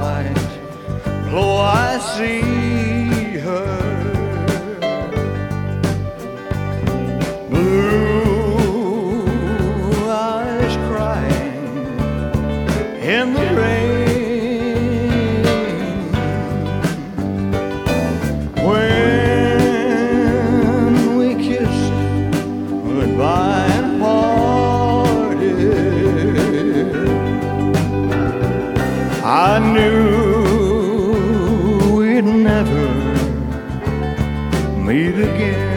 eyes, oh, I see her. Blue eyes crying in the rain. When we kissed goodbye and parted, I knew we'd never meet again.